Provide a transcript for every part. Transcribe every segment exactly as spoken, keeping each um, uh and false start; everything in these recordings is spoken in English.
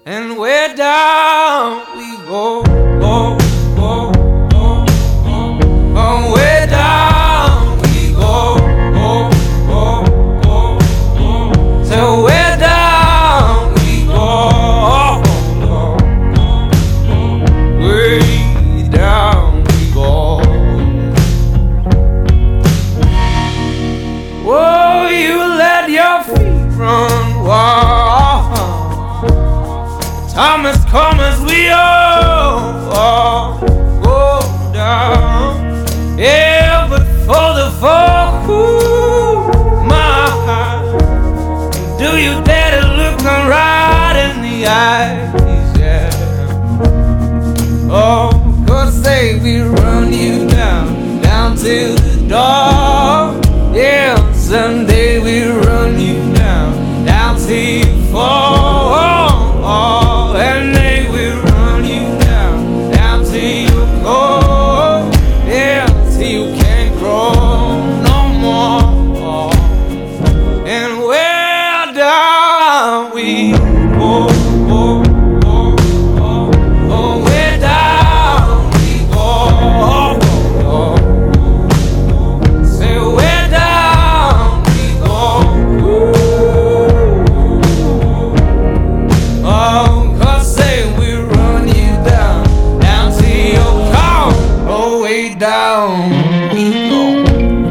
and way down we go, go, go, go, go, go, way down we go, go, go, go, go, so way down we go, go, go, way down we go. Oh, you let your feet run wild. Time has come as we all, all go down. Yeah, but for the folk who my, do you dare to look them right in the eyes? Yeah. Oh, 'cause say we run you down, down to the door. Yeah, someday we run you down, down till you fall. And they will run you down, down till you go. Yeah, till you can't grow no more. And where down we go, go, go, go, go, where down we go, go, go. Say where down we go. Oh. Down we go.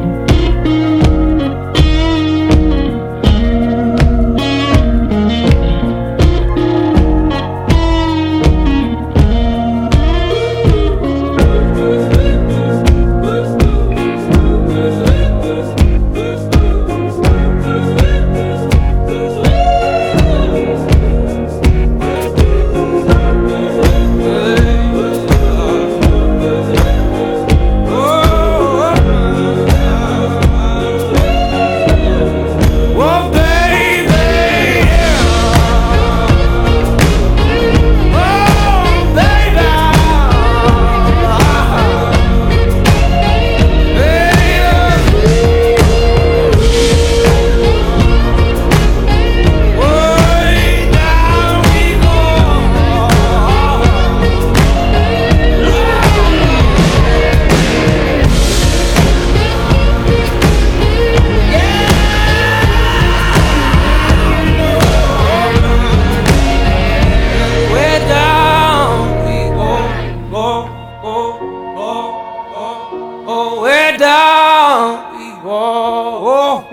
Oh, way down we go,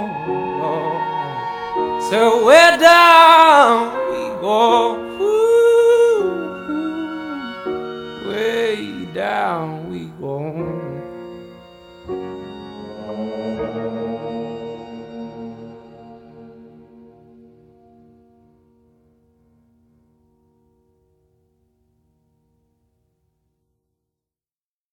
so way down we go, ooh, way down we go.